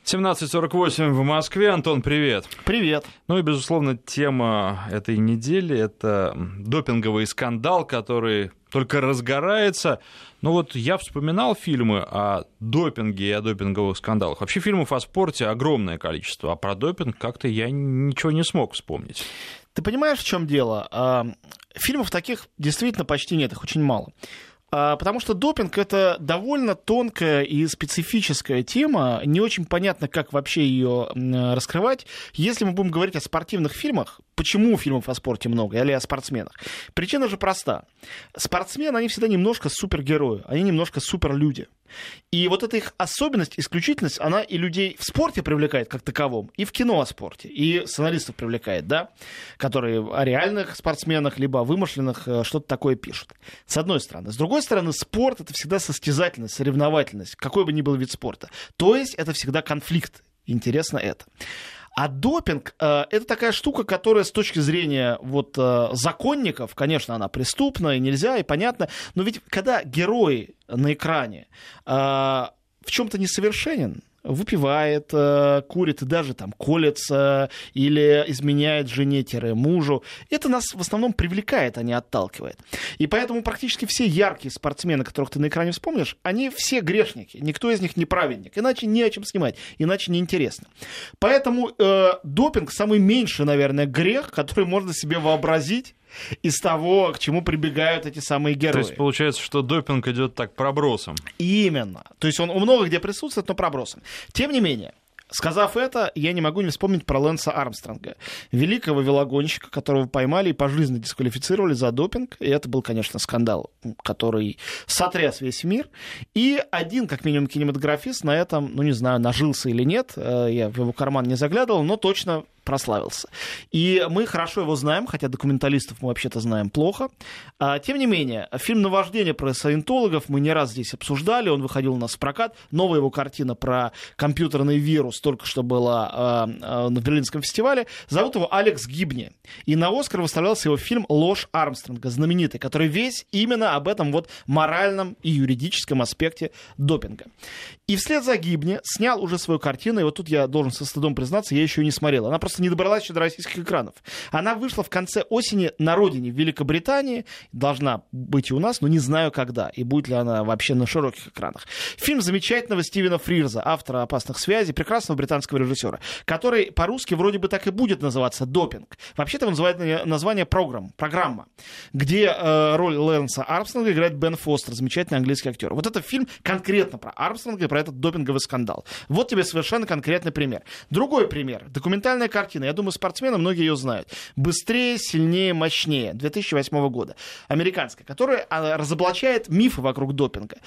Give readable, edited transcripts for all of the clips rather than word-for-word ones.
17:48 в Москве. Антон, привет. Привет. Ну и, безусловно, тема этой недели — это допинговый скандал, который только разгорается. Но вот я вспоминал фильмы о допинге и о допинговых скандалах. Вообще фильмов о спорте огромное количество, а про допинг как-то я ничего не смог вспомнить. Ты понимаешь, в чем дело? Фильмов таких действительно почти нет, их очень мало. Потому что допинг — это довольно тонкая и специфическая тема, не очень понятно, как вообще ее раскрывать. Если мы будем говорить о спортивных фильмах, почему фильмов о спорте много, или о спортсменах? Причина же проста. Спортсмены, они всегда немножко супергерои, они немножко суперлюди. И вот эта их особенность, исключительность, она и людей в спорте привлекает как таковом, и в кино о спорте, и сценаристов привлекает, да, которые о реальных спортсменах, либо о вымышленных что-то такое пишут. С одной стороны. С другой стороны, спорт — это всегда состязательность, соревновательность, какой бы ни был вид спорта. То есть это всегда конфликт. Интересно это. А допинг это такая штука, которая с точки зрения вот, законников, конечно, она преступна, и нельзя, и понятно, но ведь когда герой на экране в чем-то несовершенен, выпивает, курит и даже там колется или изменяет жене-мужу, это нас в основном привлекает, а не отталкивает. И поэтому практически все яркие спортсмены, которых ты на экране вспомнишь, они все грешники, никто из них не праведник, иначе не о чем снимать, иначе неинтересно. Поэтому допинг самый меньший, наверное, грех, который можно себе вообразить из того, к чему прибегают эти самые герои. То есть получается, что допинг идет так пробросом. Именно. То есть он много где присутствует, но пробросом. Тем не менее, сказав это, я не могу не вспомнить про Лэнса Армстронга, великого велогонщика, которого поймали и пожизненно дисквалифицировали за допинг. И это был, конечно, скандал, который сотряс весь мир. И один, как минимум, кинематографист на этом, ну не знаю, нажился или нет, я в его карман не заглядывал, но точно прославился. И мы хорошо его знаем, хотя документалистов мы вообще-то знаем плохо. Тем не менее, фильм «Наваждение» про саентологов мы не раз здесь обсуждали, он выходил у нас в прокат. Новая его картина про компьютерный вирус только что была на Берлинском фестивале. Зовут его Алекс Гибни. И на «Оскар» выставлялся его фильм «Ложь Армстронга», знаменитый, который весь именно об этом вот моральном и юридическом аспекте допинга. И вслед за Гибни снял уже свою картину, и вот тут я должен со стыдом признаться, я еще не смотрел. Она просто не добралась еще до российских экранов. Она вышла в конце осени на родине, в Великобритании. Должна быть и у нас, но не знаю когда. И будет ли она вообще на широких экранах. Фильм замечательного Стивена Фрирза, автора «Опасных связей», прекрасного британского режиссера, который по-русски вроде бы так и будет называться «Допинг». Вообще-то его называют название «Программа», где роль Лэнса Армстронга играет Бен Фостер, замечательный английский актер. Вот это фильм конкретно про Армстронга и про этот допинговый скандал. Вот тебе совершенно конкретный пример. Другой пример. Документальная картина. Я думаю, спортсмены, многие ее знают. «Быстрее, сильнее, мощнее» 2008 года. Американская, которая разоблачает мифы вокруг допинга.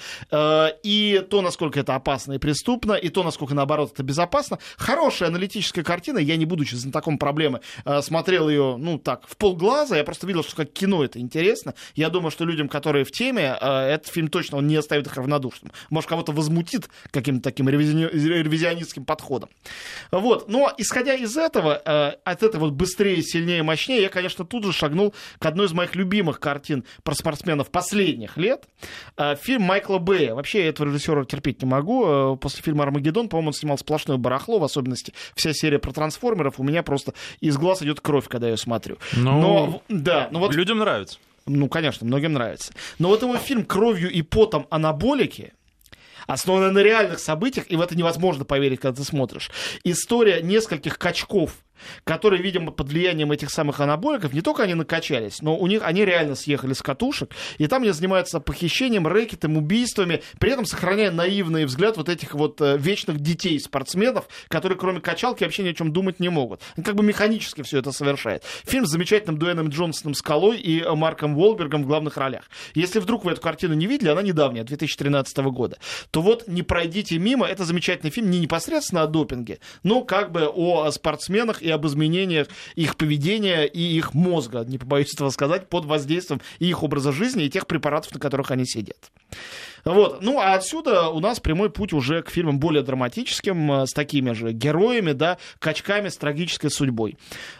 И то, насколько это опасно и преступно, и то, насколько, наоборот, это безопасно. Хорошая аналитическая картина. Я, не будучи знатоком проблемы, смотрел ее, ну, так, в полглаза. Я просто видел, что как кино это интересно. Я думаю, что людям, которые в теме, этот фильм точно он не оставит их равнодушным. Может, кого-то возмутит каким-то таким ревизионистским подходом. Вот. Но, исходя из этого, от этого вот «Быстрее, сильнее, мощнее», я, конечно, тут же шагнул к одной из моих любимых картин про спортсменов последних лет. Фильм Майкла Бэя. Вообще, я этого режиссера терпеть не могу. После фильма «Армагеддон», по-моему, он снимал сплошное барахло, в особенности вся серия про трансформеров. У меня просто из глаз идет кровь, когда я ее смотрю. Но вот, людям нравится. Ну, конечно, многим нравится. Но вот его фильм «Кровью и потом анаболики», основанная на реальных событиях, и в это невозможно поверить, когда ты смотришь. История нескольких качков, которые, видимо, под влиянием этих самых анаболиков, не только они накачались, но у них они реально съехали с катушек, и там они занимаются похищением, рэкетом, убийствами, при этом сохраняя наивный взгляд вот этих вот вечных детей-спортсменов, которые кроме качалки вообще ни о чем думать не могут. Они как бы механически все это совершает. Фильм с замечательным Дуэйном Джонсоном Скалой и Марком Уолбергом в главных ролях. Если вдруг вы эту картину не видели, она недавняя, 2013 года, то вот не пройдите мимо, это замечательный фильм не непосредственно о допинге, но как бы о спортсменах и об изменениях их поведения и их мозга, не побоюсь этого сказать, под воздействием и их образа жизни, и тех препаратов, на которых они сидят. Вот. Ну, а отсюда у нас прямой путь уже к фильмам более драматическим, с такими же героями, да, качками с трагической судьбой.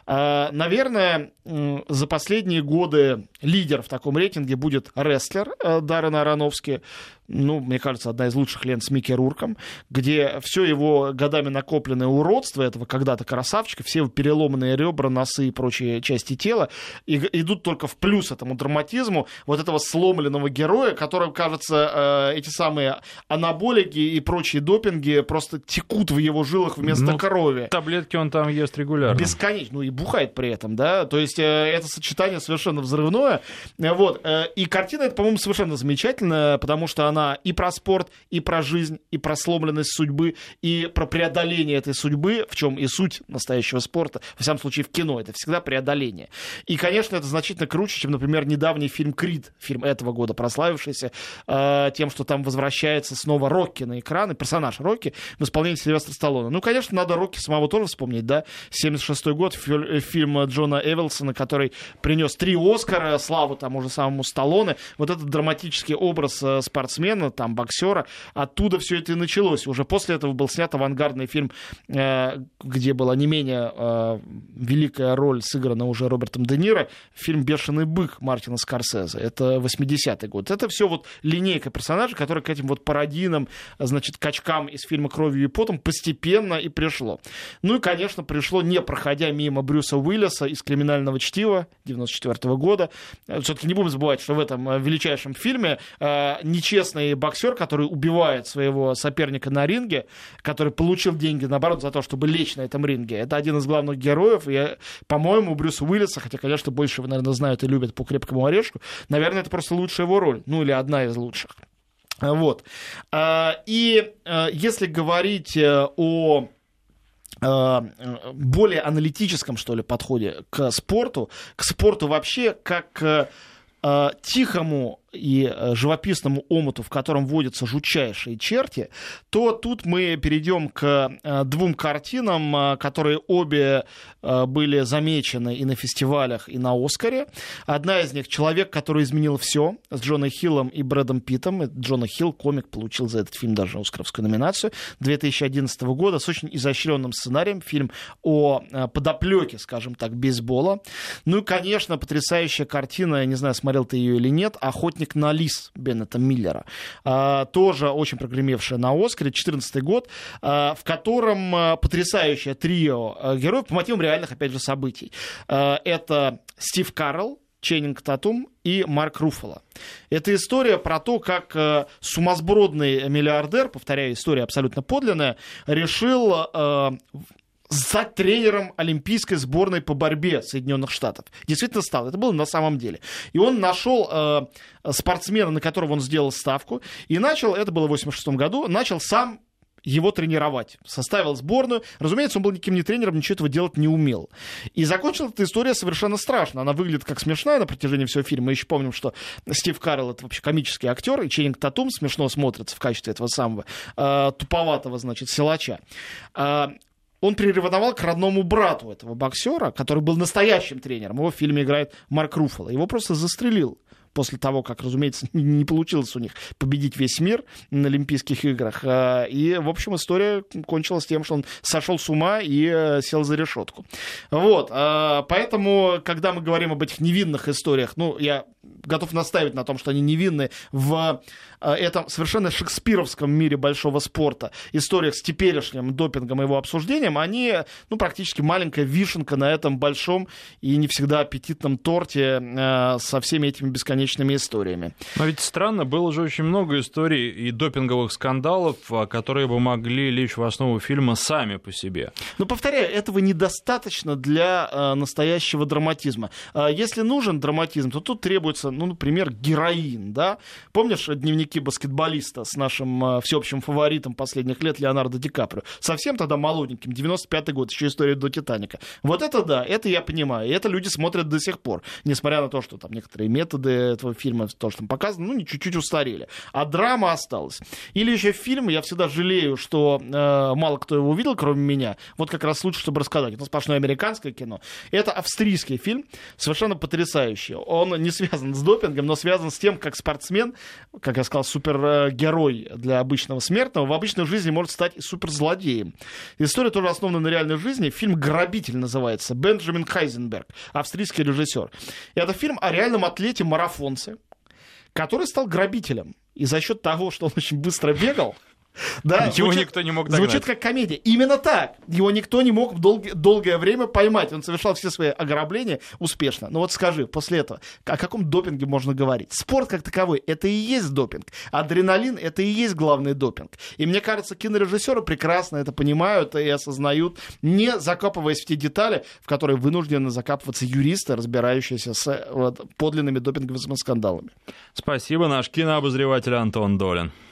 Наверное, за последние годы лидер в таком рейтинге будет «Рестлер» Даррена Аронофски. мне кажется, одна из лучших лент с Микки Рурком, где все его годами накопленное уродство этого когда-то красавчика, все его переломанные ребра, носы и прочие части тела идут только в плюс этому драматизму вот этого сломленного героя, который, кажется, эти самые анаболики и прочие допинги просто текут в его жилах вместо крови. Таблетки он там ест регулярно. Бесконечно. И бухает при этом, да. То есть это сочетание совершенно взрывное. Вот. И картина эта, по-моему, совершенно замечательная, потому что она и про спорт, и про жизнь, и про сломленность судьбы, и про преодоление этой судьбы, в чем и суть настоящего спорта, во всяком случае в кино, это всегда преодоление. И, конечно, это значительно круче, чем, например, недавний фильм «Крид», фильм этого года, прославившийся тем, что там возвращается снова Рокки на экраны, персонаж Рокки в исполнении Сильвестра Сталлоне. Конечно, надо Рокки самого тоже вспомнить, да, 76-й год, фильм Джона Эвелсона, который принес 3 Оскара, славу тому же самому Сталлоне, вот этот драматический образ спортсмена, там, боксера, оттуда все это и началось. Уже после этого был снят авангардный фильм, где была не менее великая роль сыграна уже Робертом Де Ниро, фильм «Бешеный бык» Мартина Скорсезе. Это 80-й год. Это все вот линейка персонажей, которые к этим вот пародийным, значит, качкам из фильма «Кровью и потом» постепенно и пришло. И, конечно, пришло, не проходя мимо Брюса Уиллиса из «Криминального чтива» 94-го года. Все-таки не будем забывать, что в этом величайшем фильме нечестный боксер, который убивает своего соперника на ринге, который получил деньги, наоборот, за то, чтобы лечь на этом ринге. Это один из главных героев. И, по-моему, Брюса Уиллиса, хотя, конечно, больше его, наверное, знают и любят по «Крепкому орешку», наверное, это просто лучшая его роль. Или одна из лучших. Вот. И если говорить о более аналитическом, что ли, подходе к спорту вообще как к тихому и живописному омуту, в котором водятся жутчайшие черти, то тут мы перейдем к 2 картинам, которые обе были замечены и на фестивалях, и на Оскаре. Одна из них «Человек, который изменил все» с Джоном Хиллом и Брэдом Питтом. Джона Хилл, комик, получил за этот фильм даже оскаровскую номинацию 2011 года с очень изощренным сценарием. Фильм о подоплеке, скажем так, бейсбола. И, конечно, потрясающая картина, я не знаю, смотрел ты ее или нет, «Охотник на лис» Беннета Миллера, тоже очень прогремевшая на Оскаре, 2014 год, в котором потрясающее трио героев по мотивам реальных, опять же, событий. Это Стив Карелл, Ченнинг Татум и Марк Руффало. Это история про то, как сумасбродный миллиардер, повторяю, история абсолютно подлинная, решил стать тренером олимпийской сборной по борьбе Соединенных Штатов. Действительно стал. Это было на самом деле. И он нашел спортсмена, на которого он сделал ставку, и начал, это было в 1986 году, начал сам его тренировать. Составил сборную. Разумеется, он был никаким не тренером, ничего этого делать не умел. И закончилась эта история совершенно страшно. Она выглядит как смешная на протяжении всего фильма. Мы еще помним, что Стив Карелл — это вообще комический актер, и Ченнинг Татум смешно смотрится в качестве этого самого туповатого, значит, силача. Он приревновал к родному брату этого боксера, который был настоящим тренером. Его в фильме играет Марк Руффало. Его просто застрелил после того, как, разумеется, не получилось у них победить весь мир на Олимпийских играх. И, в общем, история кончилась тем, что он сошел с ума и сел за решетку. Вот. Поэтому, когда мы говорим об этих невинных историях, я готов настаивать на том, что они невинны в этом совершенно шекспировском мире большого спорта, историях с теперешним допингом и его обсуждением, они, практически маленькая вишенка на этом большом и не всегда аппетитном торте со всеми этими бесконечными историями. Но ведь странно, было же очень много историй и допинговых скандалов, которые бы могли лечь в основу фильма сами по себе. Повторяю, этого недостаточно для настоящего драматизма. Если нужен драматизм, то тут требуется, например, героин, да? Помнишь дневники баскетболиста с нашим всеобщим фаворитом последних лет Леонардо Ди Каприо? Совсем тогда молоденьким, 95-й год, еще история до «Титаника». Вот это да, это я понимаю, и это люди смотрят до сих пор, несмотря на то, что там некоторые методы этого фильма, то, что там показано, чуть-чуть устарели. А драма осталась. Или еще фильм, я всегда жалею, что мало кто его увидел, кроме меня, вот как раз лучше, чтобы рассказать. Это сплошное американское кино. Это австрийский фильм, совершенно потрясающий. Он не связан с допингом, но связан с тем, как спортсмен, как я сказал, супергерой для обычного смертного, в обычной жизни может стать и суперзлодеем. История тоже основана на реальной жизни. Фильм «Грабитель» называется. Бенджамин Хайзенберг, австрийский режиссер. Это фильм о реальном атлете-марафонце, который стал грабителем. и за счет того, что он очень быстро бегал, да, его никто не мог догнать. Звучит как комедия. Именно так. Его никто не мог долгое время поймать. Он совершал все свои ограбления успешно. Но вот скажи, после этого, о каком допинге можно говорить? Спорт как таковой, это и есть допинг. Адреналин, это и есть главный допинг. И мне кажется, кинорежиссеры прекрасно это понимают и осознают, не закапываясь в те детали, в которые вынуждены закапываться юристы, разбирающиеся с подлинными допинговыми скандалами. Спасибо, наш кинообозреватель Антон Долин.